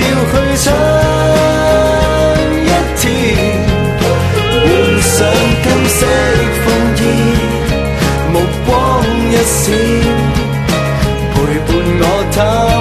去親一天，換上金色風衣，目光一閃，陪伴我他。